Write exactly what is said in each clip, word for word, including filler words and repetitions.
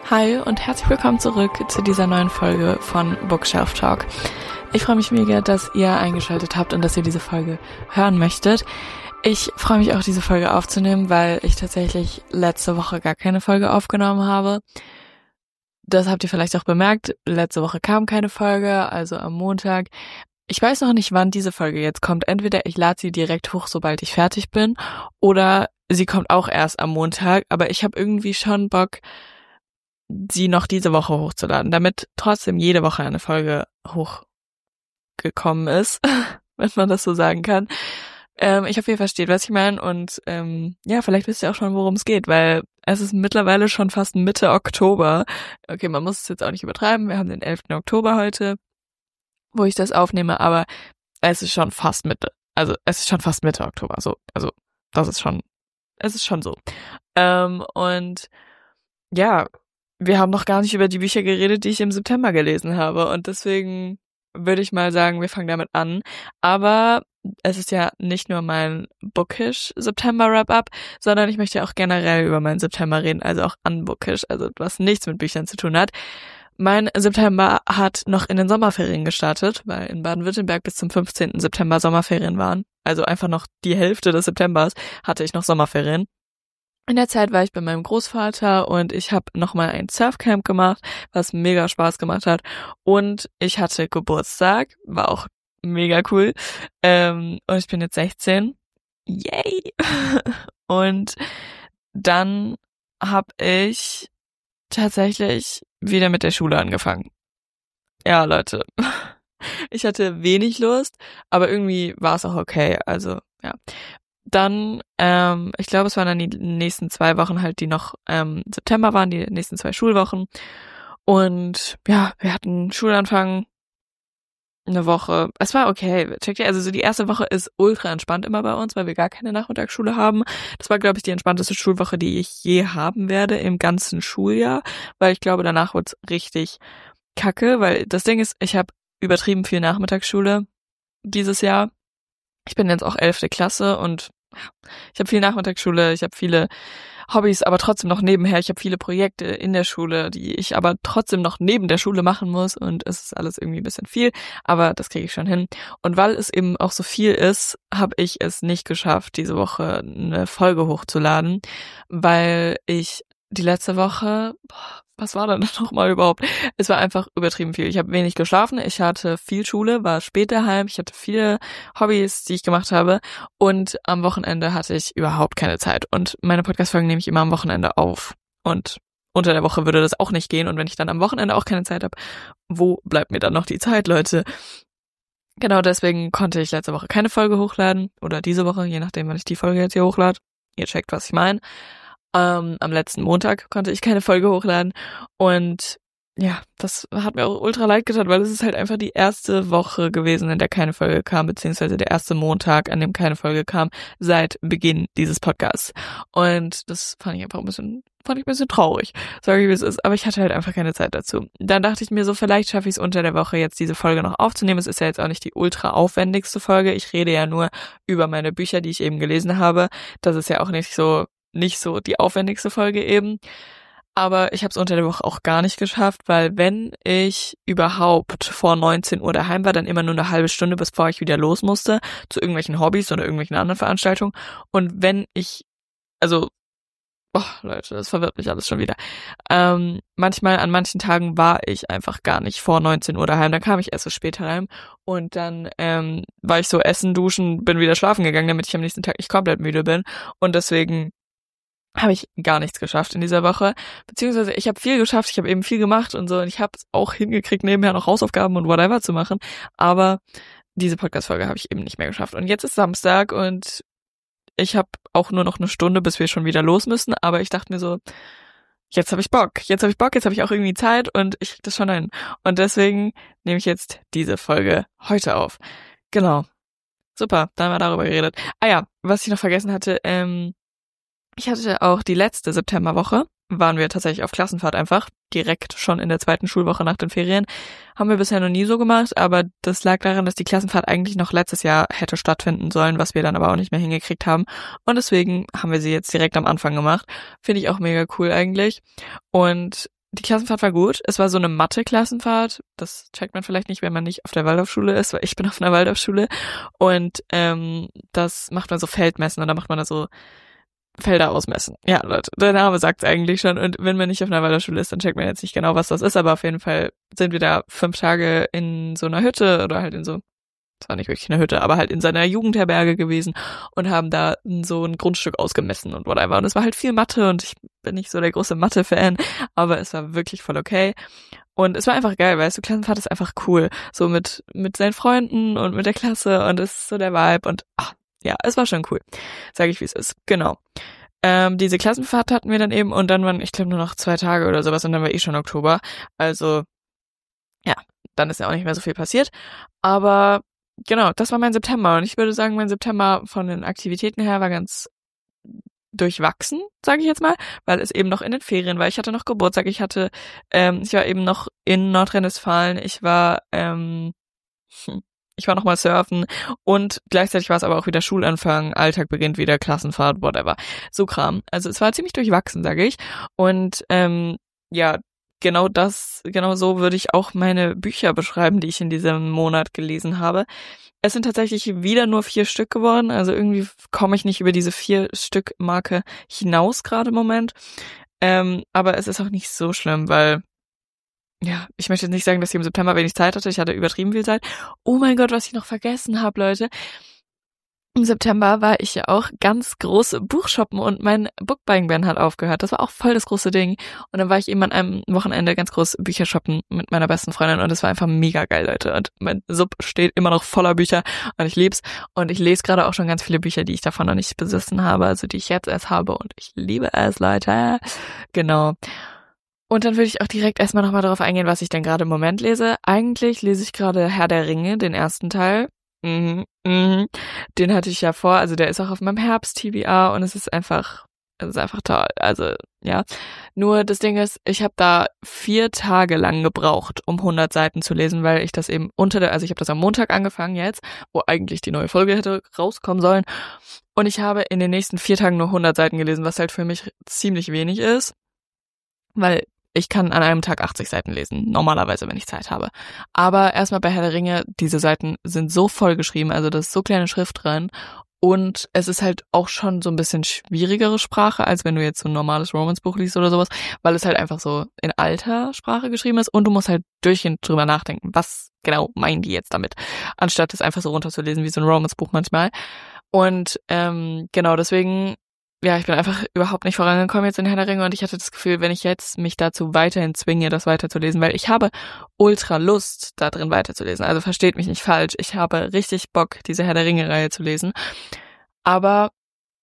Hi und herzlich willkommen zurück zu dieser neuen Folge von Bookshelf Talk. Ich freue mich mega, dass ihr eingeschaltet habt und dass ihr diese Folge hören möchtet. Ich freue mich auch, diese Folge aufzunehmen, weil ich tatsächlich letzte Woche gar keine Folge aufgenommen habe. Das habt ihr vielleicht auch bemerkt. Letzte Woche kam keine Folge, also am Montag. Ich weiß noch nicht, wann diese Folge jetzt kommt. Entweder ich lade sie direkt hoch, sobald ich fertig bin, oder sie kommt auch erst am Montag. Aber ich habe irgendwie schon Bock, sie noch diese Woche hochzuladen, damit trotzdem jede Woche eine Folge hochgekommen ist, wenn man das so sagen kann. Ähm, ich hoffe, ihr versteht, was ich meine und ähm, ja, vielleicht wisst ihr auch schon, worum es geht, weil es ist mittlerweile schon fast Mitte Oktober. Okay, man muss es jetzt auch nicht übertreiben, wir haben den elften Oktober heute, wo ich das aufnehme, aber es ist schon fast Mitte, also es ist schon fast Mitte Oktober, so, also das ist schon, es ist schon so. Ähm, und ja, wir haben noch gar nicht über die Bücher geredet, die ich im September gelesen habe. Und deswegen würde ich mal sagen, wir fangen damit an. Aber es ist ja nicht nur mein Bookish September Wrap-Up, sondern ich möchte auch generell über meinen September reden, also auch unbookish, also was nichts mit Büchern zu tun hat. Mein September hat noch in den Sommerferien gestartet, weil in Baden-Württemberg bis zum fünfzehnten September Sommerferien waren. Also einfach noch die Hälfte des Septembers hatte ich noch Sommerferien. In der Zeit war ich bei meinem Großvater und ich habe nochmal ein Surfcamp gemacht, was mega Spaß gemacht hat. Und ich hatte Geburtstag, war auch mega cool. Ähm, und ich bin jetzt sechzehn. Yay! Und dann habe ich tatsächlich wieder mit der Schule angefangen. Ja, Leute. Ich hatte wenig Lust, aber irgendwie war es auch okay. Also, ja. Dann, ähm, ich glaube, es waren dann die nächsten zwei Wochen halt, die noch ähm, September waren, die nächsten zwei Schulwochen. Und ja, wir hatten Schulanfang, eine Woche. Es war okay. Checkt ihr? Also so die erste Woche ist ultra entspannt immer bei uns, weil wir gar keine Nachmittagsschule haben. Das war, glaube ich, die entspannteste Schulwoche, die ich je haben werde im ganzen Schuljahr, weil ich glaube, danach wird's richtig kacke, weil das Ding ist, ich habe übertrieben viel Nachmittagsschule dieses Jahr. Ich bin jetzt auch elfte Klasse und ich habe viel Nachmittagsschule, ich habe viele Hobbys, aber trotzdem noch nebenher. Ich habe viele Projekte in der Schule, die ich aber trotzdem noch neben der Schule machen muss und es ist alles irgendwie ein bisschen viel, aber das kriege ich schon hin. Und weil es eben auch so viel ist, habe ich es nicht geschafft, diese Woche eine Folge hochzuladen, weil ich die letzte Woche, boah, was war denn das nochmal überhaupt? Es war einfach übertrieben viel. Ich habe wenig geschlafen, ich hatte viel Schule, war spät daheim, ich hatte viele Hobbys, die ich gemacht habe und am Wochenende hatte ich überhaupt keine Zeit. Und meine Podcast-Folgen nehme ich immer am Wochenende auf. Und unter der Woche würde das auch nicht gehen. Und wenn ich dann am Wochenende auch keine Zeit habe, wo bleibt mir dann noch die Zeit, Leute? Genau deswegen konnte ich letzte Woche keine Folge hochladen. Oder diese Woche, je nachdem, wann ich die Folge jetzt hier hochlade. Ihr checkt, was ich meine. Ähm, am letzten Montag konnte ich keine Folge hochladen und ja, das hat mir auch ultra leid getan, weil es ist halt einfach die erste Woche gewesen, in der keine Folge kam, beziehungsweise der erste Montag, an dem keine Folge kam, seit Beginn dieses Podcasts. Und das fand ich einfach ein bisschen, fand ich ein bisschen traurig. Sorry, wie es ist, aber ich hatte halt einfach keine Zeit dazu. Dann dachte ich mir so, vielleicht schaffe ich es unter der Woche jetzt diese Folge noch aufzunehmen. Es ist ja jetzt auch nicht die ultra aufwendigste Folge. Ich rede ja nur über meine Bücher, die ich eben gelesen habe. Das ist ja auch nicht so nicht so die aufwendigste Folge eben. Aber ich habe es unter der Woche auch gar nicht geschafft, weil wenn ich überhaupt vor neunzehn Uhr daheim war, dann immer nur eine halbe Stunde, bevor ich wieder los musste, zu irgendwelchen Hobbys oder irgendwelchen anderen Veranstaltungen. Und wenn ich, also, oh Leute, das verwirrt mich alles schon wieder. Ähm, manchmal, an manchen Tagen war ich einfach gar nicht vor neunzehn Uhr daheim. Dann kam ich erst so später heim und dann ähm, war ich so essen, duschen, bin wieder schlafen gegangen, damit ich am nächsten Tag nicht komplett müde bin. Und deswegen habe ich gar nichts geschafft in dieser Woche, beziehungsweise ich habe viel geschafft, ich habe eben viel gemacht und so und ich habe es auch hingekriegt, nebenher noch Hausaufgaben und whatever zu machen, aber diese Podcast-Folge habe ich eben nicht mehr geschafft. Und jetzt ist Samstag und ich habe auch nur noch eine Stunde, bis wir schon wieder los müssen, aber ich dachte mir so, jetzt habe ich Bock, jetzt habe ich Bock, jetzt habe ich auch irgendwie Zeit und ich krieg das schon hin. Und deswegen nehme ich jetzt diese Folge heute auf. Genau. Super, dann haben wir darüber geredet. Ah ja, was ich noch vergessen hatte, ähm, ich hatte auch die letzte Septemberwoche, waren wir tatsächlich auf Klassenfahrt einfach, direkt schon in der zweiten Schulwoche nach den Ferien. Haben wir bisher noch nie so gemacht, aber das lag daran, dass die Klassenfahrt eigentlich noch letztes Jahr hätte stattfinden sollen, was wir dann aber auch nicht mehr hingekriegt haben. Und deswegen haben wir sie jetzt direkt am Anfang gemacht. Finde ich auch mega cool eigentlich. Und die Klassenfahrt war gut. Es war so eine Mathe-Klassenfahrt. Das checkt man vielleicht nicht, wenn man nicht auf der Waldorfschule ist, weil ich bin auf einer Waldorfschule. Und ähm, das macht man so Feldmessen und da macht man da so Felder ausmessen. Ja, Leute, der Name sagt's eigentlich schon. Und wenn man nicht auf einer Waldorfschule ist, dann checkt man jetzt nicht genau, was das ist. Aber auf jeden Fall sind wir da fünf Tage in so einer Hütte oder halt in so, es war nicht wirklich eine Hütte, aber halt in seiner Jugendherberge gewesen und haben da so ein Grundstück ausgemessen und whatever. Und es war halt viel Mathe und ich bin nicht so der große Mathe-Fan, aber es war wirklich voll okay. Und es war einfach geil, weißt du, Klassenfahrt ist einfach cool. So mit mit seinen Freunden und mit der Klasse und es ist so der Vibe und ach, ja, es war schon cool. Sag ich, wie es ist. Genau. Ähm, diese Klassenfahrt hatten wir dann eben und dann waren, ich glaube, nur noch zwei Tage oder sowas und dann war eh schon Oktober. Also, ja, dann ist ja auch nicht mehr so viel passiert. Aber genau, das war mein September und ich würde sagen, mein September von den Aktivitäten her war ganz durchwachsen, sage ich jetzt mal, weil es eben noch in den Ferien war. Ich hatte noch Geburtstag, ich hatte, ähm, ich war eben noch in Nordrhein-Westfalen, ich war, ähm, ich war noch mal surfen und gleichzeitig war es aber auch wieder Schulanfang, Alltag beginnt wieder, Klassenfahrt, whatever. So Kram. Also es war ziemlich durchwachsen, sage ich. Und ähm, ja, genau das, genau so würde ich auch meine Bücher beschreiben, die ich in diesem Monat gelesen habe. Es sind tatsächlich wieder nur vier Stück geworden, also irgendwie komme ich nicht über diese vier Stück Marke hinaus gerade im Moment. Ähm, aber es ist auch nicht so schlimm, weil ja, ich möchte jetzt nicht sagen, dass ich im September wenig Zeit hatte. Ich hatte übertrieben viel Zeit. Oh mein Gott, was ich noch vergessen habe, Leute. Im September war ich ja auch ganz groß Buchshoppen und mein Bookbuying-Ban hat aufgehört. Das war auch voll das große Ding. Und dann war ich eben an einem Wochenende ganz groß Bücher shoppen mit meiner besten Freundin und es war einfach mega geil, Leute. Und mein Sub steht immer noch voller Bücher und ich lieb's. Und ich lese gerade auch schon ganz viele Bücher, die ich davon noch nicht besessen habe, also die ich jetzt erst habe und ich liebe es, Leute. Genau. Und dann würde ich auch direkt erstmal nochmal darauf eingehen, was ich denn gerade im Moment lese. Eigentlich lese ich gerade Herr der Ringe, den ersten Teil. Mhm, mhm. Den hatte ich ja vor, also der ist auch auf meinem Herbst-T B R und es ist einfach, es ist einfach toll. Also, ja. Nur das Ding ist, ich habe da vier Tage lang gebraucht, um hundert Seiten zu lesen, weil ich das eben unter der, also ich habe das am Montag angefangen jetzt, wo eigentlich die neue Folge hätte rauskommen sollen. Und ich habe in den nächsten vier Tagen nur hundert Seiten gelesen, was halt für mich ziemlich wenig ist, weil ich kann an einem Tag achtzig Seiten lesen, normalerweise, wenn ich Zeit habe. Aber erstmal bei Herr der Ringe, diese Seiten sind so voll geschrieben, also da ist so kleine Schrift drin und es ist halt auch schon so ein bisschen schwierigere Sprache, als wenn du jetzt so ein normales Romance-Buch liest oder sowas, weil es halt einfach so in alter Sprache geschrieben ist und du musst halt durchgehend drüber nachdenken, was genau meinen die jetzt damit, anstatt es einfach so runterzulesen wie so ein Romance-Buch manchmal. Und ähm, genau deswegen, ja, ich bin einfach überhaupt nicht vorangekommen jetzt in Herr der Ringe und ich hatte das Gefühl, wenn ich jetzt mich dazu weiterhin zwinge, das weiterzulesen, weil ich habe ultra Lust, da drin weiterzulesen. Also versteht mich nicht falsch. Ich habe richtig Bock, diese Herr der Ringe-Reihe zu lesen. Aber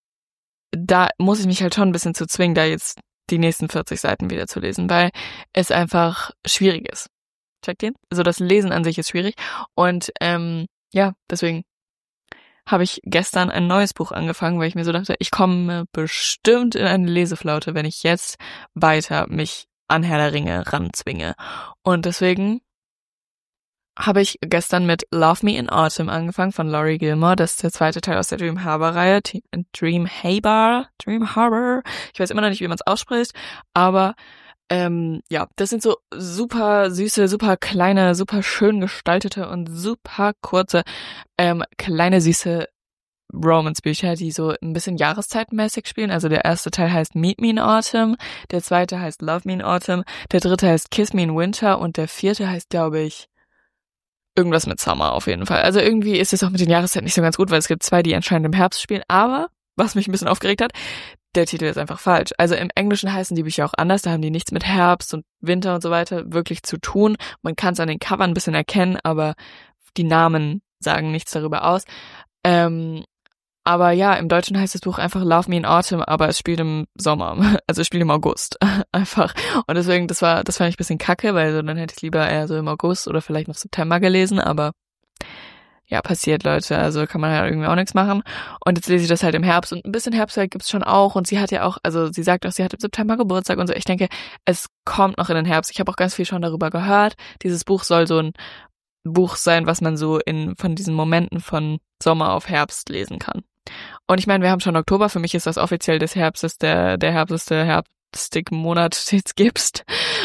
da muss ich mich halt schon ein bisschen zu zwingen, da jetzt die nächsten vierzig Seiten wieder zu lesen, weil es einfach schwierig ist. Checkt ihr? Also das Lesen an sich ist schwierig und ähm, ja, deswegen habe ich gestern ein neues Buch angefangen, weil ich mir so dachte, ich komme bestimmt in eine Leseflaute, wenn ich jetzt weiter mich an Herr der Ringe ranzwinge. Und deswegen habe ich gestern mit Love Me in Autumn angefangen von Laurie Gilmore. Das ist der zweite Teil aus der Dream Harbor-Reihe. Dream Harbor, Dream Harbor. Ich weiß immer noch nicht, wie man es ausspricht, aber Ähm, ja, das sind so super süße, super kleine, super schön gestaltete und super kurze, ähm, kleine süße Romance-Bücher, die so ein bisschen jahreszeitmäßig spielen. Also der erste Teil heißt Meet Me in Autumn, der zweite heißt Love Me in Autumn, der dritte heißt Kiss Me in Winter und der vierte heißt, glaube ich, irgendwas mit Summer auf jeden Fall. Also irgendwie ist es auch mit den Jahreszeiten nicht so ganz gut, weil es gibt zwei, die anscheinend im Herbst spielen, aber was mich ein bisschen aufgeregt hat, der Titel ist einfach falsch. Also im Englischen heißen die Bücher auch anders, da haben die nichts mit Herbst und Winter und so weiter wirklich zu tun. Man kann es an den Covern ein bisschen erkennen, aber die Namen sagen nichts darüber aus. Ähm, aber ja, im Deutschen heißt das Buch einfach Love Me in Autumn, aber es spielt im Sommer, also es spielt im August einfach. Und deswegen, das war, das fand ich ein bisschen kacke, weil so dann hätte ich lieber eher so im August oder vielleicht noch September gelesen, aber ja, passiert, Leute, also kann man ja irgendwie auch nichts machen. Und jetzt lese ich das halt im Herbst und ein bisschen Herbstzeit gibt's schon auch und sie hat ja auch, also sie sagt auch, sie hat im September Geburtstag und so. Ich denke, es kommt noch in den Herbst. Ich habe auch ganz viel schon darüber gehört. Dieses Buch soll so ein Buch sein, was man so in von diesen Momenten von Sommer auf Herbst lesen kann. Und ich meine, wir haben schon Oktober, für mich ist das offiziell des Herbstes, der der Herbst ist der Herbst, Stick-Monat jetzt gibst.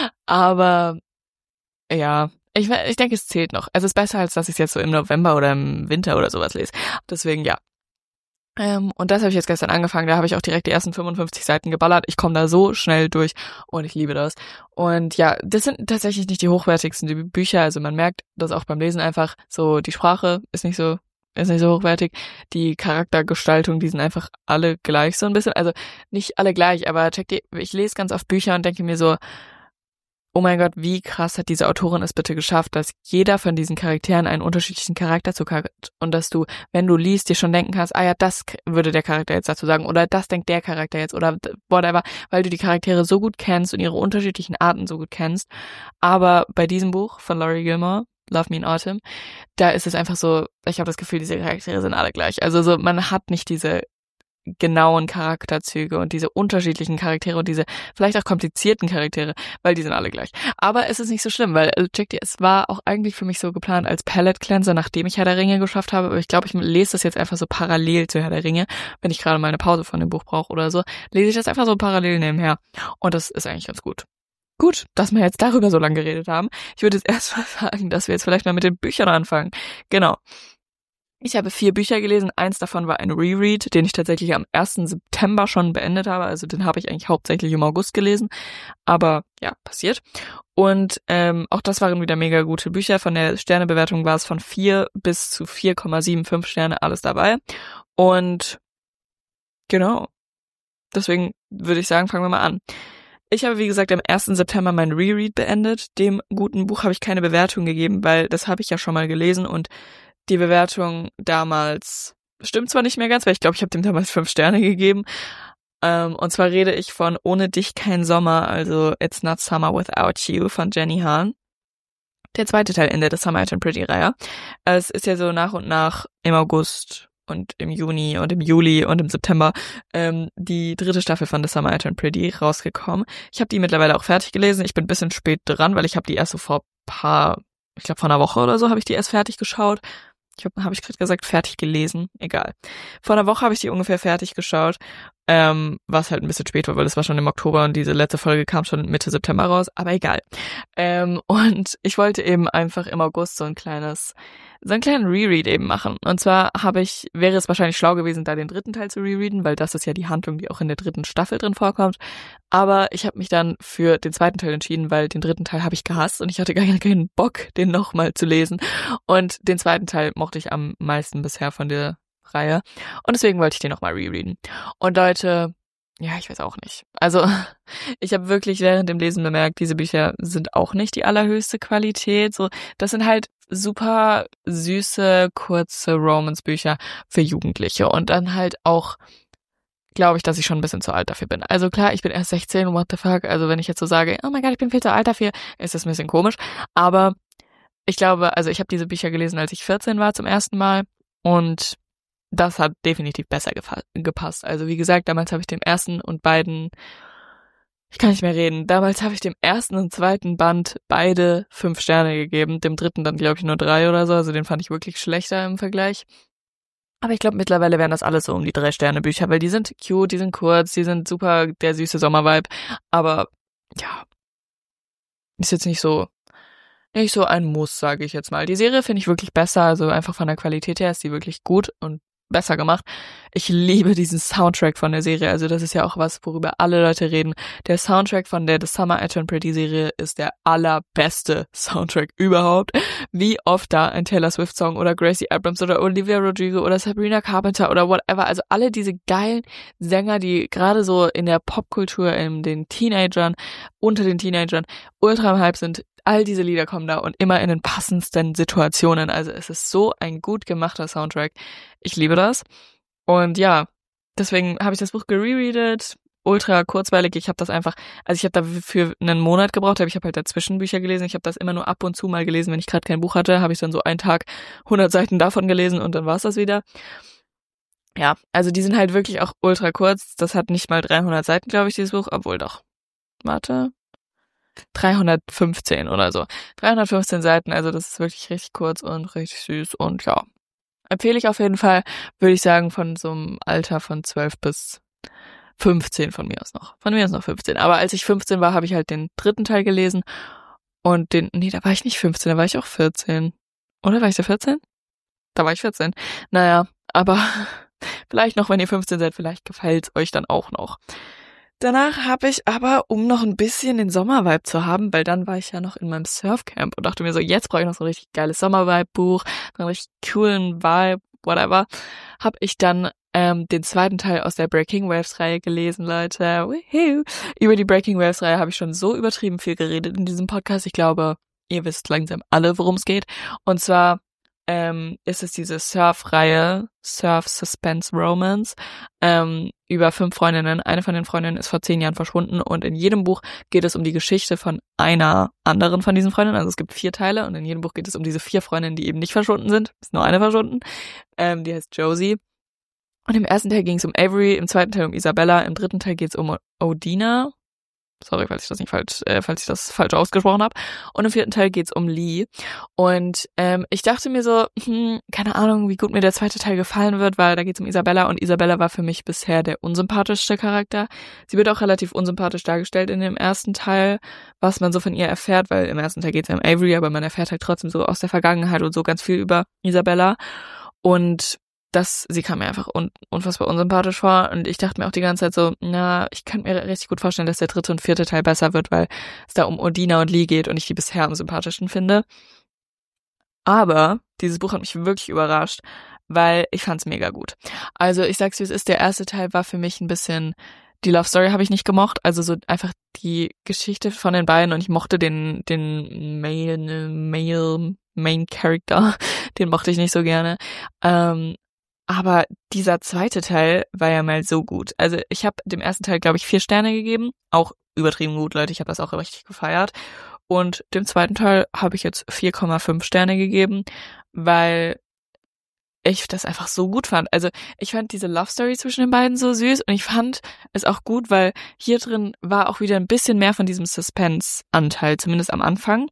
Aber ja, ich, ich denke, es zählt noch. Also es ist besser, als dass ich es jetzt so im November oder im Winter oder sowas lese. Deswegen ja. Ähm, und das habe ich jetzt gestern angefangen. Da habe ich auch direkt die ersten fünfundfünfzig Seiten geballert. Ich komme da so schnell durch und ich liebe das. Und ja, das sind tatsächlich nicht die hochwertigsten die Bücher. Also man merkt das auch beim Lesen einfach so, die Sprache ist nicht so ist nicht so hochwertig. Die Charaktergestaltung, die sind einfach alle gleich so ein bisschen. Also nicht alle gleich, aber check die, ich lese ganz oft Bücher und denke mir so, oh mein Gott, wie krass hat diese Autorin es bitte geschafft, dass jeder von diesen Charakteren einen unterschiedlichen Charakterzug hat und dass du, wenn du liest, dir schon denken kannst, ah ja, das würde der Charakter jetzt dazu sagen oder das denkt der Charakter jetzt oder whatever, weil du die Charaktere so gut kennst und ihre unterschiedlichen Arten so gut kennst. Aber bei diesem Buch von Laurie Gilmore, Love Me in Autumn, da ist es einfach so, ich habe das Gefühl, diese Charaktere sind alle gleich. Also so, man hat nicht diese genauen Charakterzüge und diese unterschiedlichen Charaktere und diese vielleicht auch komplizierten Charaktere, weil die sind alle gleich. Aber es ist nicht so schlimm, weil, also check dir, es war auch eigentlich für mich so geplant als Palette Cleanser, nachdem ich Herr der Ringe geschafft habe, aber ich glaube, ich lese das jetzt einfach so parallel zu Herr der Ringe, wenn ich gerade mal eine Pause von dem Buch brauche oder so, lese ich das einfach so parallel nebenher und das ist eigentlich ganz gut. Gut, dass wir jetzt darüber so lange geredet haben. Ich würde jetzt erstmal sagen, dass wir jetzt vielleicht mal mit den Büchern anfangen. Genau. Ich habe vier Bücher gelesen. Eins davon war ein Reread, den ich tatsächlich am ersten September schon beendet habe. Also den habe ich eigentlich hauptsächlich im August gelesen. Aber ja, passiert. Und ähm, auch das waren wieder mega gute Bücher. Von der Sternebewertung war es von vier bis zu vier Komma fünfundsiebzig Sterne alles dabei. Und genau. Deswegen würde ich sagen, fangen wir mal an. Ich habe, wie gesagt, am ersten September mein Reread beendet. Dem guten Buch habe ich keine Bewertung gegeben, weil das habe ich ja schon mal gelesen und die Bewertung damals stimmt zwar nicht mehr ganz, weil ich glaube, ich habe dem damals fünf Sterne gegeben. Ähm, und zwar rede ich von Ohne dich kein Sommer, also It's Not Summer Without You von Jenny Han. Der zweite Teil in der Summer and Pretty-Reihe. Es ist ja so nach und nach im August und im Juni und im Juli und im September ähm, die dritte Staffel von The Summer and Pretty rausgekommen. Ich habe die mittlerweile auch fertig gelesen. Ich bin ein bisschen spät dran, weil ich habe die erst so vor paar, ich glaube vor einer Woche oder so habe ich die erst fertig geschaut. Ich habe hab ich gerade gesagt, fertig gelesen. Egal. Vor einer Woche habe ich die ungefähr fertig geschaut, ähm, was halt ein bisschen spät war, weil das war schon im Oktober und diese letzte Folge kam schon Mitte September raus, aber egal. Ähm, und ich wollte eben einfach im August so ein kleines, so einen kleinen Reread eben machen. Und zwar habe ich, wäre es wahrscheinlich schlau gewesen, da den dritten Teil zu rereaden, weil das ist ja die Handlung, die auch in der dritten Staffel drin vorkommt. Aber ich habe mich dann für den zweiten Teil entschieden, weil den dritten Teil habe ich gehasst und ich hatte gar keinen Bock, den nochmal zu lesen. Und den zweiten Teil mochte ich am meisten bisher von der Reihe. Und deswegen wollte ich den nochmal rereaden. Und Leute, ja, ich weiß auch nicht. Also, ich habe wirklich während dem Lesen bemerkt, diese Bücher sind auch nicht die allerhöchste Qualität. So, das sind halt super süße, kurze Romance-Bücher für Jugendliche. Und dann halt auch, glaube ich, dass ich schon ein bisschen zu alt dafür bin. Also klar, ich bin erst sechzehn, what the fuck. Also wenn ich jetzt so sage, oh mein Gott, ich bin viel zu alt dafür, ist das ein bisschen komisch. Aber ich glaube, also ich habe diese Bücher gelesen, als ich vierzehn war zum ersten Mal. Und das hat definitiv besser gefa- gepasst. Also wie gesagt, damals habe ich dem ersten und beiden, ich kann nicht mehr reden, damals habe ich dem ersten und zweiten Band beide fünf Sterne gegeben, dem dritten dann glaube ich nur drei oder so, also den fand ich wirklich schlechter im Vergleich. Aber ich glaube mittlerweile wären das alles so um die drei Sterne Bücher, weil die sind cute, die sind kurz, die sind super, der süße Sommervibe, aber ja, ist jetzt nicht so, nicht so ein Muss, sage ich jetzt mal. Die Serie finde ich wirklich besser, also einfach von der Qualität her ist die wirklich gut und besser gemacht. Ich liebe diesen Soundtrack von der Serie, also das ist ja auch was, worüber alle Leute reden. Der Soundtrack von der The Summer and Pretty Serie ist der allerbeste Soundtrack überhaupt. Wie oft da ein Taylor Swift Song oder Gracie Abrams oder Olivia Rodrigo oder Sabrina Carpenter oder whatever, also alle diese geilen Sänger, die gerade so in der Popkultur, in den Teenagern, unter den Teenagern ultra im Hype sind, all diese Lieder kommen da und immer in den passendsten Situationen. Also es ist so ein gut gemachter Soundtrack. Ich liebe das. Und ja, deswegen habe ich das Buch gerereadet. Ultra kurzweilig. Ich habe das einfach, also ich habe dafür einen Monat gebraucht, aber ich habe halt dazwischen Bücher gelesen. Ich habe das immer nur ab und zu mal gelesen. Wenn ich gerade kein Buch hatte, habe ich dann so einen Tag hundert Seiten davon gelesen und dann war's das wieder. Ja, also die sind halt wirklich auch ultra kurz. Das hat nicht mal dreihundert Seiten, glaube ich, dieses Buch. Obwohl doch. Warte. dreihundertfünfzehn oder so. dreihundertfünfzehn Seiten, also das ist wirklich richtig kurz und richtig süß und ja. Empfehle ich auf jeden Fall, würde ich sagen, von so einem Alter von zwölf bis fünfzehn von mir aus noch. Von mir aus noch fünfzehn. Aber als ich fünfzehn war, habe ich halt den dritten Teil gelesen. Und den, nee, da war ich nicht fünfzehn, da war ich auch vierzehn. Oder war ich da vierzehn? Da war ich vierzehn. Naja, aber vielleicht noch, wenn ihr fünfzehn seid, vielleicht gefällt's euch dann auch noch. Danach habe ich aber, um noch ein bisschen den Sommervibe zu haben, weil dann war ich ja noch in meinem Surfcamp und dachte mir so, jetzt brauche ich noch so ein richtig geiles Sommervibe-Buch, so einen richtig coolen Vibe, whatever, habe ich dann ähm, den zweiten Teil aus der Breaking Waves-Reihe gelesen, Leute. Woohoo. Über die Breaking Waves-Reihe habe ich schon so übertrieben viel geredet in diesem Podcast. Ich glaube, ihr wisst langsam alle, worum es geht. Und zwar ähm, ist es diese Surf-Reihe, Surf Suspense Romance, ähm, über fünf Freundinnen. Eine von den Freundinnen ist vor zehn Jahren verschwunden und in jedem Buch geht es um die Geschichte von einer anderen von diesen Freundinnen. Also es gibt vier Teile und in jedem Buch geht es um diese vier Freundinnen, die eben nicht verschwunden sind. Ist nur eine verschwunden. Ähm, die heißt Josie. Und im ersten Teil ging es um Avery, im zweiten Teil um Isabella, im dritten Teil geht es um Odina. Sorry, falls ich das nicht falsch, äh, falls ich das falsch ausgesprochen habe. Und im vierten Teil geht's um Lee. Und ähm, ich dachte mir so, hm, keine Ahnung, wie gut mir der zweite Teil gefallen wird, weil da geht's um Isabella und Isabella war für mich bisher der unsympathischste Charakter. Sie wird auch relativ unsympathisch dargestellt in dem ersten Teil, was man so von ihr erfährt, weil im ersten Teil geht's ja um Avery, aber man erfährt halt trotzdem so aus der Vergangenheit und so ganz viel über Isabella. Und das, sie kam mir einfach un, unfassbar unsympathisch vor und ich dachte mir auch die ganze Zeit so, na, ich kann mir richtig gut vorstellen, dass der dritte und vierte Teil besser wird, weil es da um Odina und Lee geht und ich die bisher am sympathischen finde. Aber dieses Buch hat mich wirklich überrascht, weil ich fand's mega gut. Also ich sag's wie es ist, der erste Teil war für mich ein bisschen, die Love Story habe ich nicht gemocht, also so einfach die Geschichte von den beiden und ich mochte den, den Male, Male, Main Character, den mochte ich nicht so gerne. Ähm, Aber dieser zweite Teil war ja mal so gut. Also ich habe dem ersten Teil, glaube ich, vier Sterne gegeben. Auch übertrieben gut, Leute. Ich habe das auch richtig gefeiert. Und dem zweiten Teil habe ich jetzt vier Komma fünf Sterne gegeben, weil ich das einfach so gut fand. Also ich fand diese Love Story zwischen den beiden so süß und ich fand es auch gut, weil hier drin war auch wieder ein bisschen mehr von diesem Suspense-Anteil, zumindest am Anfang.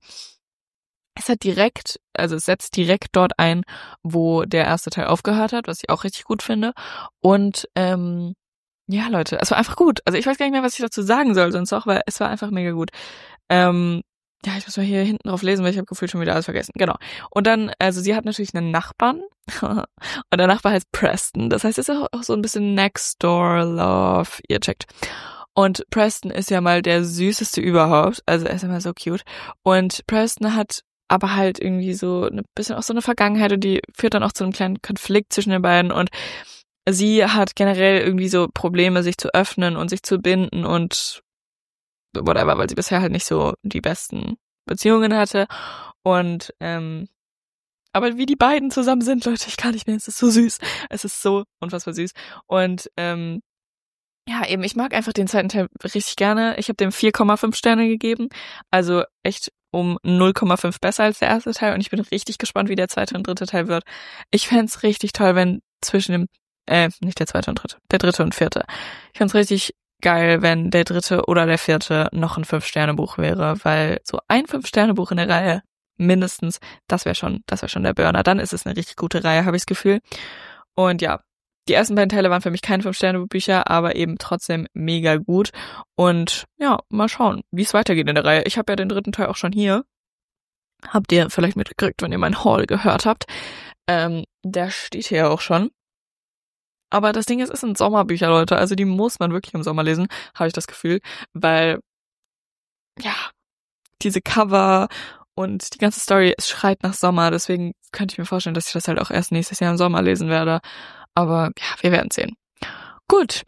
Es hat direkt, also es setzt direkt dort ein, wo der erste Teil aufgehört hat, was ich auch richtig gut finde. Und ähm, ja, Leute, es war einfach gut. Also ich weiß gar nicht mehr, was ich dazu sagen soll, sonst auch, weil es war einfach mega gut. Ähm, ja, ich muss mal hier hinten drauf lesen, weil ich habe gefühlt schon wieder alles vergessen. Genau. Und dann, also sie hat natürlich einen Nachbarn und der Nachbar heißt Preston. Das heißt, es ist auch, auch so ein bisschen Next Door Love. Ihr checkt. Und Preston ist ja mal der süßeste überhaupt. Also er ist immer so cute. Und Preston hat aber halt irgendwie so ein bisschen auch so eine Vergangenheit und die führt dann auch zu einem kleinen Konflikt zwischen den beiden und sie hat generell irgendwie so Probleme, sich zu öffnen und sich zu binden und whatever, weil sie bisher halt nicht so die besten Beziehungen hatte und ähm, aber wie die beiden zusammen sind, Leute, ich kann nicht mehr, es ist so süß, es ist so unfassbar süß und ähm, ja, eben, ich mag einfach den zweiten Teil richtig gerne. Ich habe dem vier Komma fünf Sterne gegeben, also echt um null Komma fünf besser als der erste Teil und ich bin richtig gespannt, wie der zweite und dritte Teil wird. Ich fänd's richtig toll, wenn zwischen dem, äh, nicht der zweite und dritte, der dritte und vierte. Ich fänd's richtig geil, wenn der dritte oder der vierte noch ein Fünf-Sterne-Buch wäre, weil so ein Fünf-Sterne-Buch in der Reihe mindestens, das wäre schon, das wäre schon der Burner. Dann ist es eine richtig gute Reihe, habe ich das Gefühl. Und ja, die ersten beiden Teile waren für mich keine Fünf-Sterne-Bücher, aber eben trotzdem mega gut. Und ja, mal schauen, wie es weitergeht in der Reihe. Ich habe ja den dritten Teil auch schon hier. Habt ihr vielleicht mitgekriegt, wenn ihr meinen Haul gehört habt. Ähm, der steht hier auch schon. Aber das Ding ist, es sind Sommerbücher, Leute. Also die muss man wirklich im Sommer lesen, habe ich das Gefühl. Weil, ja, diese Cover und die ganze Story, es schreit nach Sommer. Deswegen könnte ich mir vorstellen, dass ich das halt auch erst nächstes Jahr im Sommer lesen werde. Aber ja, wir werden sehen. Gut.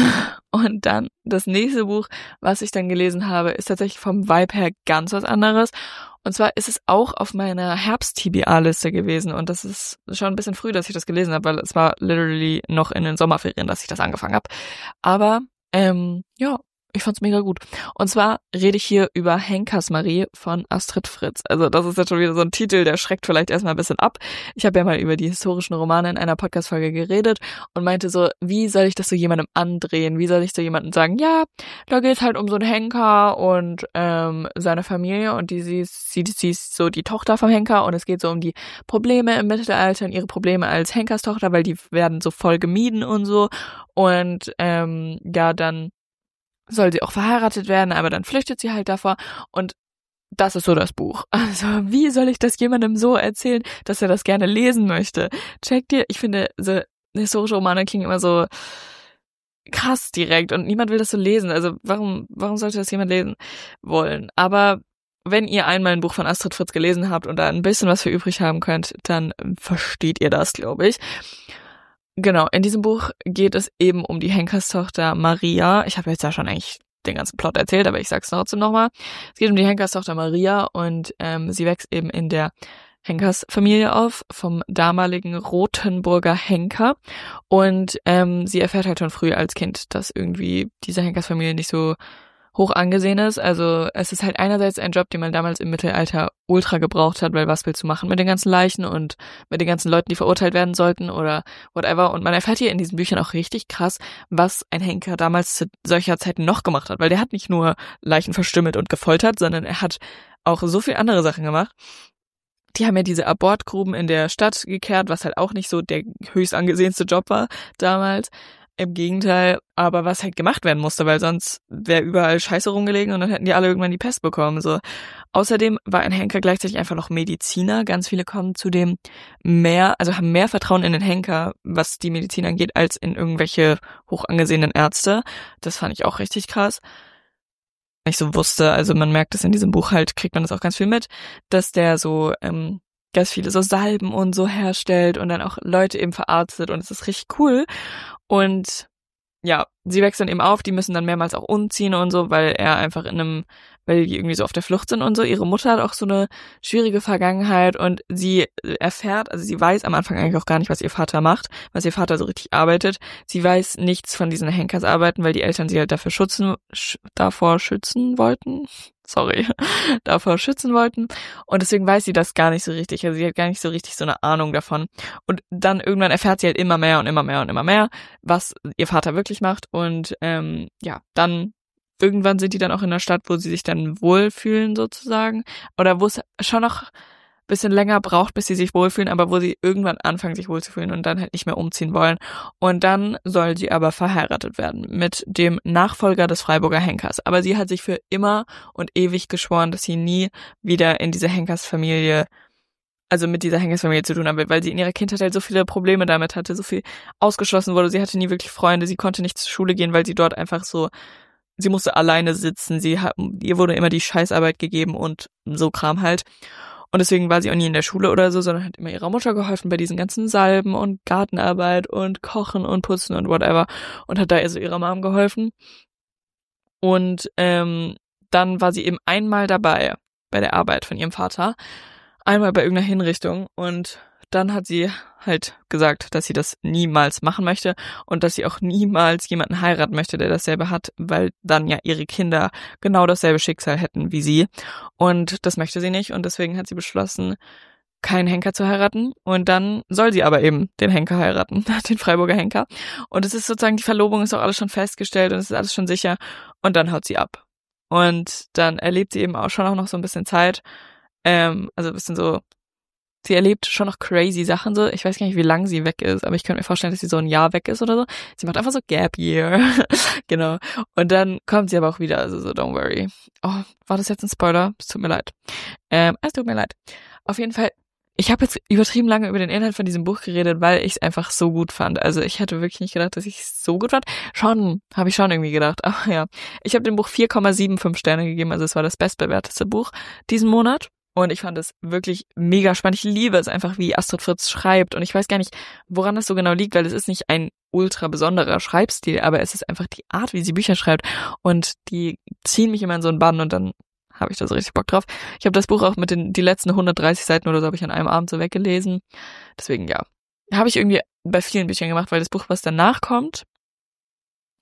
Und dann das nächste Buch, was ich dann gelesen habe, ist tatsächlich vom Vibe her ganz was anderes. Und zwar ist es auch auf meiner Herbst-T B A-Liste gewesen. Und das ist schon ein bisschen früh, dass ich das gelesen habe, weil es war literally noch in den Sommerferien, dass ich das angefangen habe. Aber ähm, ja, ich fand's mega gut. Und zwar rede ich hier über Henkersmarie von Astrid Fritz. Also das ist jetzt schon wieder so ein Titel, der schreckt vielleicht erstmal ein bisschen ab. Ich habe ja mal über die historischen Romane in einer Podcast-Folge geredet und meinte so, wie soll ich das so jemandem andrehen? Wie soll ich so jemandem sagen, ja, da geht's halt um so einen Henker und ähm, seine Familie und die sie, sie, sie ist so die Tochter vom Henker und es geht so um die Probleme im Mittelalter und ihre Probleme als Henkerstochter, weil die werden so voll gemieden und so. Und ähm, ja, dann soll sie auch verheiratet werden, aber dann flüchtet sie halt davor und das ist so das Buch. Also wie soll ich das jemandem so erzählen, dass er das gerne lesen möchte? Checkt ihr? Ich finde, so historische Romane klingen immer so krass direkt und niemand will das so lesen. Also warum, warum sollte das jemand lesen wollen? Aber wenn ihr einmal ein Buch von Astrid Fritz gelesen habt und da ein bisschen was für übrig haben könnt, dann versteht ihr das, glaube ich. Genau, in diesem Buch geht es eben um die Henkerstochter Maria. Ich habe jetzt ja schon eigentlich den ganzen Plot erzählt, aber ich sag's trotzdem nochmal. Es geht um die Henkerstochter Maria und ähm, sie wächst eben in der Henkersfamilie auf, vom damaligen Rothenburger Henker. Und ähm, sie erfährt halt schon früh als Kind, dass irgendwie diese Henkersfamilie nicht so hoch angesehen ist. Also es ist halt einerseits ein Job, den man damals im Mittelalter ultra gebraucht hat, weil was willst du machen mit den ganzen Leichen und mit den ganzen Leuten, die verurteilt werden sollten oder whatever. Und man erfährt hier in diesen Büchern auch richtig krass, was ein Henker damals zu solcher Zeit noch gemacht hat, weil der hat nicht nur Leichen verstümmelt und gefoltert, sondern er hat auch so viel andere Sachen gemacht. Die haben ja diese Abortgruben in der Stadt gekehrt, was halt auch nicht so der höchst angesehenste Job war damals. Im Gegenteil, aber was halt gemacht werden musste, weil sonst wäre überall Scheiße rumgelegen und dann hätten die alle irgendwann die Pest bekommen. So. Außerdem war ein Henker gleichzeitig einfach noch Mediziner. Ganz viele kommen zudem mehr, also haben mehr Vertrauen in den Henker, was die Medizin angeht, als in irgendwelche hoch angesehenen Ärzte. Das fand ich auch richtig krass. Ich so wusste, also man merkt es in diesem Buch halt, kriegt man das auch ganz viel mit, dass der so ähm, ganz viele so Salben und so herstellt und dann auch Leute eben verarztet und es ist richtig cool. Und ja, sie wächst dann eben auf, die müssen dann mehrmals auch umziehen und so, weil er einfach in einem, weil die irgendwie so auf der Flucht sind und so. Ihre Mutter hat auch so eine schwierige Vergangenheit und sie erfährt, also sie weiß am Anfang eigentlich auch gar nicht, was ihr Vater macht, was ihr Vater so richtig arbeitet. Sie weiß nichts von diesen Henkersarbeiten, weil die Eltern sie halt dafür schützen, sch- davor schützen wollten. Sorry, davor schützen wollten. Und deswegen weiß sie das gar nicht so richtig. Also sie hat gar nicht so richtig so eine Ahnung davon. Und dann irgendwann erfährt sie halt immer mehr und immer mehr und immer mehr, was ihr Vater wirklich macht. Und ähm, ja, dann irgendwann sind die dann auch in einer Stadt, wo sie sich dann wohlfühlen sozusagen. Oder wo es schon noch ein bisschen länger braucht, bis sie sich wohlfühlen, aber wo sie irgendwann anfangen, sich wohlzufühlen und dann halt nicht mehr umziehen wollen. Und dann soll sie aber verheiratet werden mit dem Nachfolger des Freiburger Henkers. Aber sie hat sich für immer und ewig geschworen, dass sie nie wieder in diese Henkersfamilie, also mit dieser Henkersfamilie zu tun haben will, weil sie in ihrer Kindheit halt so viele Probleme damit hatte, so viel ausgeschlossen wurde. Sie hatte nie wirklich Freunde, sie konnte nicht zur Schule gehen, weil sie dort einfach so, sie musste alleine sitzen, sie hat, ihr wurde immer die Scheißarbeit gegeben und so Kram halt. Und deswegen war sie auch nie in der Schule oder so, sondern hat immer ihrer Mutter geholfen bei diesen ganzen Salben und Gartenarbeit und Kochen und Putzen und whatever. Und hat da also ihrer Mom geholfen. Und ähm, dann war sie eben einmal dabei bei der Arbeit von ihrem Vater. Einmal bei irgendeiner Hinrichtung. Und dann hat sie halt gesagt, dass sie das niemals machen möchte und dass sie auch niemals jemanden heiraten möchte, der dasselbe hat, weil dann ja ihre Kinder genau dasselbe Schicksal hätten wie sie. Und das möchte sie nicht und deswegen hat sie beschlossen, keinen Henker zu heiraten. Und dann soll sie aber eben den Henker heiraten, den Freiburger Henker. Und es ist sozusagen, die Verlobung ist auch alles schon festgestellt und es ist alles schon sicher. Und dann haut sie ab. Und dann erlebt sie eben auch schon auch noch so ein bisschen Zeit, ähm, also ein bisschen so, sie erlebt schon noch crazy Sachen so. Ich weiß gar nicht, wie lange sie weg ist, aber ich könnte mir vorstellen, dass sie so ein Jahr weg ist oder so. Sie macht einfach so Gap Year. Genau. Und dann kommt sie aber auch wieder, also so don't worry. Oh, war das jetzt ein Spoiler? Es tut mir leid. Ähm, es tut mir leid. Auf jeden Fall, ich habe jetzt übertrieben lange über den Inhalt von diesem Buch geredet, weil ich es einfach so gut fand. Also ich hätte wirklich nicht gedacht, dass ich es so gut fand. Schon, habe ich schon irgendwie gedacht. Aber ja, ich habe dem Buch vier Komma fünfundsiebzig Sterne gegeben. Also es war das bestbewertete Buch diesen Monat. Und ich fand es wirklich mega spannend. Ich liebe es einfach, wie Astrid Fritz schreibt. Und ich weiß gar nicht, woran das so genau liegt, weil es ist nicht ein ultra besonderer Schreibstil, aber es ist einfach die Art, wie sie Bücher schreibt. Und die ziehen mich immer in so einen Bann und dann habe ich da so richtig Bock drauf. Ich habe das Buch auch mit den die letzten hundertdreißig Seiten oder so habe ich an einem Abend so weggelesen. Deswegen, ja, habe ich irgendwie bei vielen Büchern gemacht, weil das Buch, was danach kommt,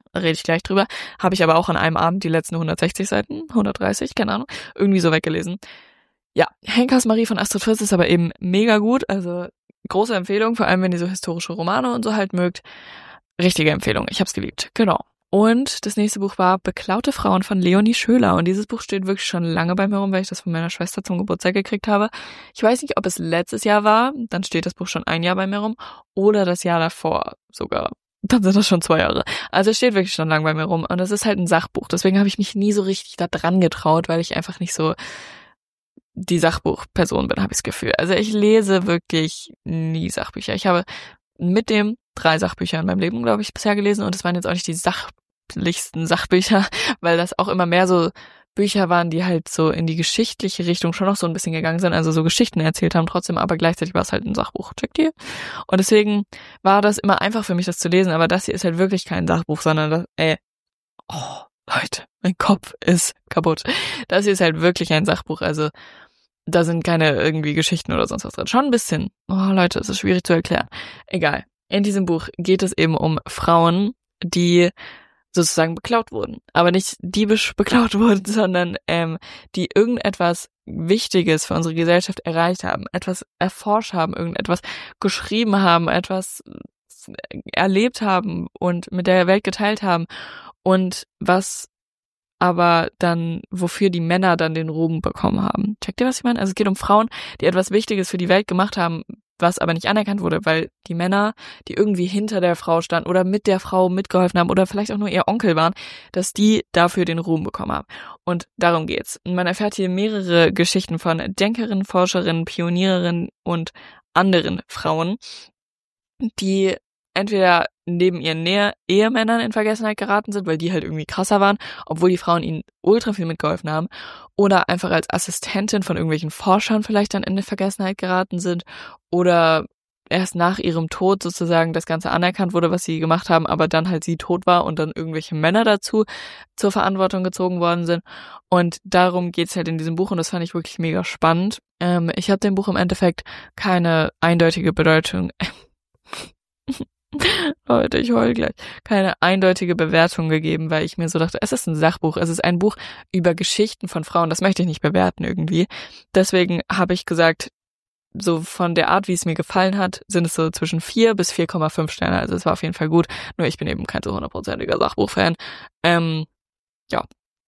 rede ich gleich drüber. Habe ich aber auch an einem Abend die letzten hundertsechzig Seiten, hundertdreißig, keine Ahnung, irgendwie so weggelesen. Ja, Henkers Marie von Astrid Fritz ist aber eben mega gut, also große Empfehlung, vor allem wenn ihr so historische Romane und so halt mögt. Richtige Empfehlung, ich hab's geliebt, genau. Und das nächste Buch war Beklaute Frauen von Leonie Schöler. Und dieses Buch steht wirklich schon lange bei mir rum, weil ich das von meiner Schwester zum Geburtstag gekriegt habe. Ich weiß nicht, ob es letztes Jahr war, dann steht das Buch schon ein Jahr bei mir rum, oder das Jahr davor sogar. Dann sind das schon zwei Jahre. Also es steht wirklich schon lange bei mir rum. Und es ist halt ein Sachbuch. Deswegen habe ich mich nie so richtig da dran getraut, weil ich einfach nicht so die Sachbuchperson bin, habe ich das Gefühl. Also ich lese wirklich nie Sachbücher. Ich habe mit dem drei Sachbücher in meinem Leben, glaube ich, bisher gelesen. Und es waren jetzt auch nicht die sachlichsten Sachbücher, weil das auch immer mehr so Bücher waren, die halt so in die geschichtliche Richtung schon noch so ein bisschen gegangen sind, also so Geschichten erzählt haben trotzdem, aber gleichzeitig war es halt ein Sachbuch. Checkt ihr? Und deswegen war das immer einfach für mich, das zu lesen, aber das hier ist halt wirklich kein Sachbuch, sondern das, ey, oh, Leute, mein Kopf ist kaputt. Das hier ist halt wirklich ein Sachbuch, also da sind keine irgendwie Geschichten oder sonst was drin. Schon ein bisschen. Oh, Leute, es ist schwierig zu erklären. Egal. In diesem Buch geht es eben um Frauen, die sozusagen beklaut wurden. Aber nicht diebisch beklaut wurden, sondern ähm, die irgendetwas Wichtiges für unsere Gesellschaft erreicht haben, etwas erforscht haben, irgendetwas geschrieben haben, etwas erlebt haben und mit der Welt geteilt haben und was aber dann, wofür die Männer dann den Ruhm bekommen haben. Checkt ihr, was ich meine? Also es geht um Frauen, die etwas Wichtiges für die Welt gemacht haben, was aber nicht anerkannt wurde, weil die Männer, die irgendwie hinter der Frau standen oder mit der Frau mitgeholfen haben oder vielleicht auch nur ihr Onkel waren, dass die dafür den Ruhm bekommen haben. Und darum geht's. Und man erfährt hier mehrere Geschichten von Denkerinnen, Forscherinnen, Pionierinnen und anderen Frauen, die entweder neben ihren Nähe Ehemännern in Vergessenheit geraten sind, weil die halt irgendwie krasser waren, obwohl die Frauen ihnen ultra viel mitgeholfen haben, oder einfach als Assistentin von irgendwelchen Forschern vielleicht dann in die Vergessenheit geraten sind, oder erst nach ihrem Tod sozusagen das Ganze anerkannt wurde, was sie gemacht haben, aber dann halt sie tot war und dann irgendwelche Männer dazu zur Verantwortung gezogen worden sind. Und darum geht's halt in diesem Buch und das fand ich wirklich mega spannend. Ähm, ich habe dem Buch im Endeffekt keine eindeutige Bedeutung Leute, ich heul gleich. Keine eindeutige Bewertung gegeben, weil ich mir so dachte, es ist ein Sachbuch, es ist ein Buch über Geschichten von Frauen, das möchte ich nicht bewerten irgendwie. Deswegen habe ich gesagt, so von der Art, wie es mir gefallen hat, sind es so zwischen vier bis vier Komma fünf Sterne, also es war auf jeden Fall gut, nur ich bin eben kein so hundertprozentiger Sachbuch-Fan. Ähm, ja.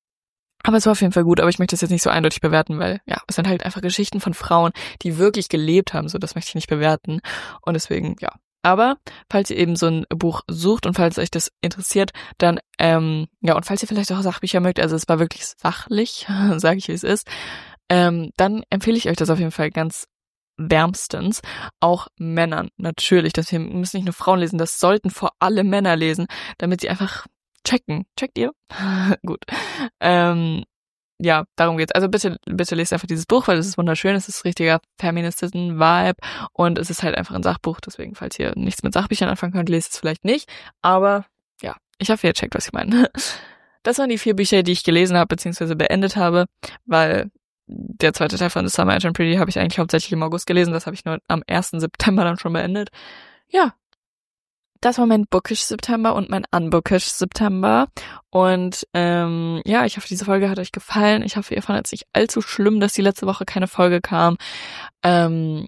Aber es war auf jeden Fall gut, aber ich möchte es jetzt nicht so eindeutig bewerten, weil, ja, es sind halt einfach Geschichten von Frauen, die wirklich gelebt haben, so das möchte ich nicht bewerten und deswegen, ja. Aber falls ihr eben so ein Buch sucht und falls euch das interessiert, dann, ähm, ja, und falls ihr vielleicht auch Sachbücher mögt, also es war wirklich sachlich, sage ich, wie es ist, ähm, dann empfehle ich euch das auf jeden Fall ganz wärmstens. Auch Männern, natürlich, das hier müssen nicht nur Frauen lesen, das sollten vor allem Männer lesen, damit sie einfach checken. Checkt ihr? Gut. Ähm, ja, darum geht's. Also bitte, bitte lest einfach dieses Buch, weil es ist wunderschön, es ist richtiger Feministinnen-Vibe und es ist halt einfach ein Sachbuch, deswegen, falls ihr nichts mit Sachbüchern anfangen könnt, lest es vielleicht nicht, aber ja, ich hoffe, ihr checkt, was ich meine. Das waren die vier Bücher, die ich gelesen habe, beziehungsweise beendet habe, weil der zweite Teil von The Summer Agent Pretty habe ich eigentlich hauptsächlich im August gelesen, das habe ich nur am ersten September dann schon beendet. Ja. Das war mein Bookish September und mein Unbookish September. Und ähm, ja, ich hoffe, diese Folge hat euch gefallen. Ich hoffe, ihr fandet es nicht allzu schlimm, dass die letzte Woche keine Folge kam. Ähm,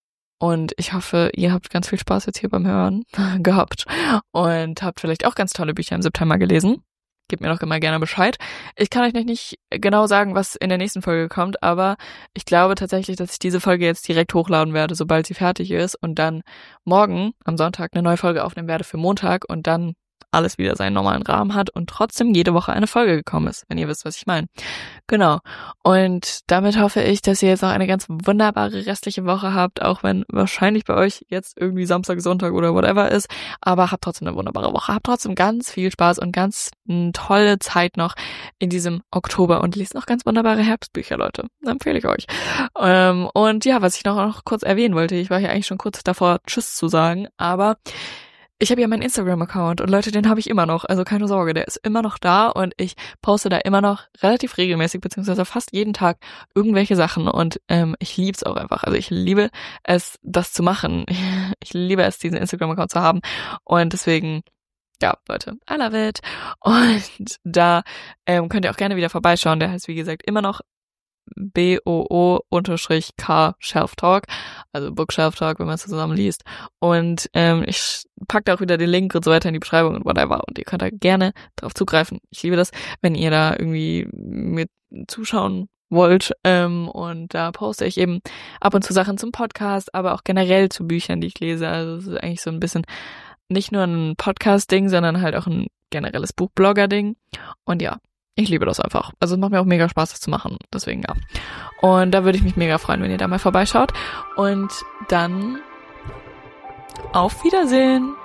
und ich hoffe, ihr habt ganz viel Spaß jetzt hier beim Hören gehabt. Und habt vielleicht auch ganz tolle Bücher im September gelesen. Gebt mir doch immer gerne Bescheid. Ich kann euch nicht genau sagen, was in der nächsten Folge kommt, aber ich glaube tatsächlich, dass ich diese Folge jetzt direkt hochladen werde, sobald sie fertig ist und dann morgen am Sonntag eine neue Folge aufnehmen werde für Montag und dann alles wieder seinen normalen Rahmen hat und trotzdem jede Woche eine Folge gekommen ist, wenn ihr wisst, was ich meine. Genau. Und damit hoffe ich, dass ihr jetzt noch eine ganz wunderbare restliche Woche habt, auch wenn wahrscheinlich bei euch jetzt irgendwie Samstag, Sonntag oder whatever ist. Aber habt trotzdem eine wunderbare Woche. Habt trotzdem ganz viel Spaß und ganz eine tolle Zeit noch in diesem Oktober und lest noch ganz wunderbare Herbstbücher, Leute. Das empfehle ich euch. Ähm, und ja, was ich noch, noch kurz erwähnen wollte, ich war hier eigentlich schon kurz davor, Tschüss zu sagen, aber ich habe ja meinen Instagram-Account und Leute, den habe ich immer noch, also keine Sorge, der ist immer noch da und ich poste da immer noch relativ regelmäßig, beziehungsweise fast jeden Tag irgendwelche Sachen und ähm, ich liebe es auch einfach, also ich liebe es, das zu machen. Ich liebe es, diesen Instagram-Account zu haben und deswegen, ja, Leute, I love it. Und da ähm, könnt ihr auch gerne wieder vorbeischauen. Der heißt, wie gesagt, immer noch B O O-K Shelf Talk, also Bookshelf Talk, wenn man es zusammen liest. Und ähm, ich pack da auch wieder den Link und so weiter in die Beschreibung und whatever. Und ihr könnt da gerne drauf zugreifen. Ich liebe das, wenn ihr da irgendwie mit zuschauen wollt. Ähm, und da poste ich eben ab und zu Sachen zum Podcast, aber auch generell zu Büchern, die ich lese. Also es ist eigentlich so ein bisschen nicht nur ein Podcast-Ding, sondern halt auch ein generelles Buchblogger-Ding. Und ja, ich liebe das einfach. Also es macht mir auch mega Spaß, das zu machen. Deswegen ja. Und da würde ich mich mega freuen, wenn ihr da mal vorbeischaut. Und dann auf Wiedersehen.